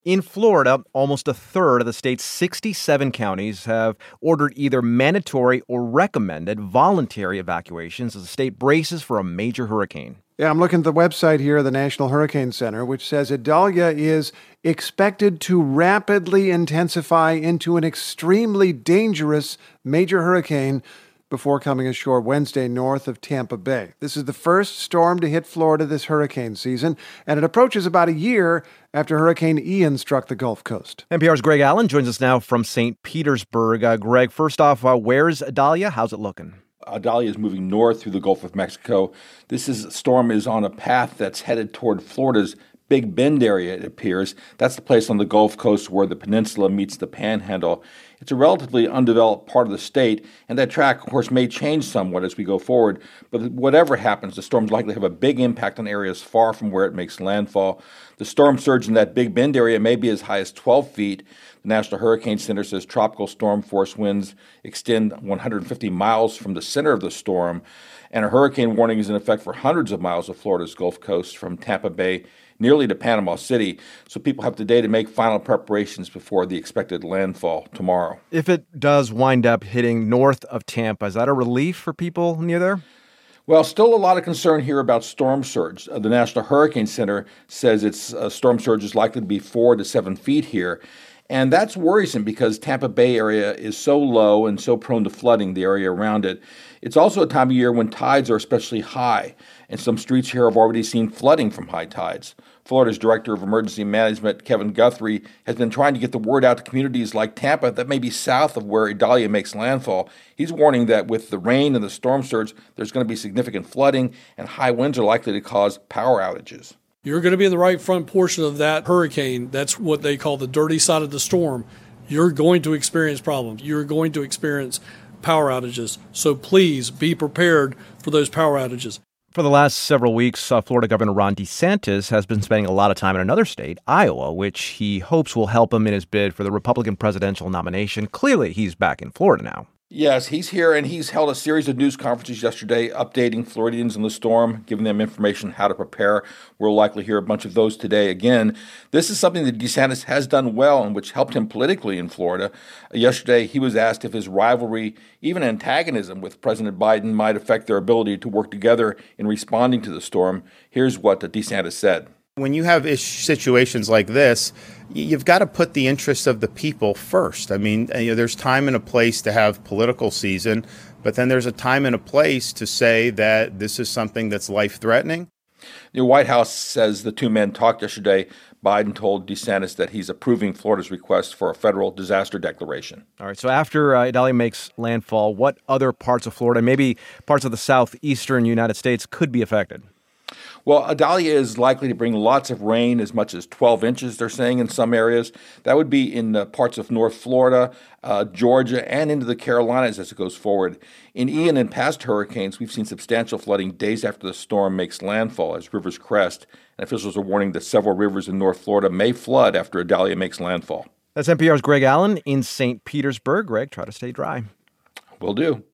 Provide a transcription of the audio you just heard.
In Florida, almost a third of the state's 67 counties have ordered either mandatory or recommended voluntary evacuations as the state braces for a major hurricane. Yeah, I'm looking at the website here of the National Hurricane Center, which says Idalia is expected to rapidly intensify into an extremely dangerous major hurricane before coming ashore Wednesday north of Tampa Bay. This is the first storm to hit Florida this hurricane season, and it approaches about a year after Hurricane Ian struck the Gulf Coast. NPR's Greg Allen joins us now from St. Petersburg. Greg, first off, where's Idalia? How's it looking? Idalia is moving north through the Gulf of Mexico. This storm is on a path that's headed toward Florida's Big Bend area, it appears. That's the place on the Gulf Coast where the peninsula meets the Panhandle. It's a relatively undeveloped part of the state, and that track, of course, may change somewhat as we go forward. But whatever happens, the storm's likely to have a big impact on areas far from where it makes landfall. The storm surge in that Big Bend area may be as high as 12 feet. The National Hurricane Center says tropical storm force winds extend 150 miles from the center of the storm, and a hurricane warning is in effect for hundreds of miles of Florida's Gulf Coast from Tampa Bay nearly to Panama City, so people have today to make final preparations before the expected landfall tomorrow. If it does wind up hitting north of Tampa, is that a relief for people near there? Well, still a lot of concern here about storm surge. The National Hurricane Center says its storm surge is likely to be 4 to 7 feet here. And that's worrisome because Tampa Bay area is so low and so prone to flooding, the area around it. It's also a time of year when tides are especially high, and some streets here have already seen flooding from high tides. Florida's Director of Emergency Management, Kevin Guthrie, has been trying to get the word out to communities like Tampa that may be south of where Idalia makes landfall. He's warning that with the rain and the storm surge, there's going to be significant flooding, and high winds are likely to cause power outages. You're going to be in the right front portion of that hurricane. That's what they call the dirty side of the storm. You're going to experience problems. You're going to experience power outages. So please be prepared for those power outages. For the last several weeks, Florida Governor Ron DeSantis has been spending a lot of time in another state, Iowa, which he hopes will help him in his bid for the Republican presidential nomination. Clearly, he's back in Florida now. Yes, he's here, and he's held a series of news conferences yesterday updating Floridians on the storm, giving them information how to prepare. We'll likely hear a bunch of those today again. This is something that DeSantis has done well and which helped him politically in Florida. Yesterday, he was asked if his rivalry, even antagonism with President Biden, might affect their ability to work together in responding to the storm. Here's what DeSantis said. When you have situations like this, you've got to put the interests of the people first. I mean, there's time and a place to have political season, but then there's a time and a place to say that this is something that's life-threatening. The White House says the two men talked yesterday. Biden told DeSantis that he's approving Florida's request for a federal disaster declaration. All right, so after Idalia makes landfall, what other parts of Florida, maybe parts of the southeastern United States, could be affected? Well, Idalia is likely to bring lots of rain, as much as 12 inches, they're saying, in some areas. That would be in parts of North Florida, Georgia, and into the Carolinas as it goes forward. In Ian and past hurricanes, we've seen substantial flooding days after the storm makes landfall as rivers crest. And officials are warning that several rivers in North Florida may flood after Idalia makes landfall. That's NPR's Greg Allen in St. Petersburg. Greg, try to stay dry. Will do.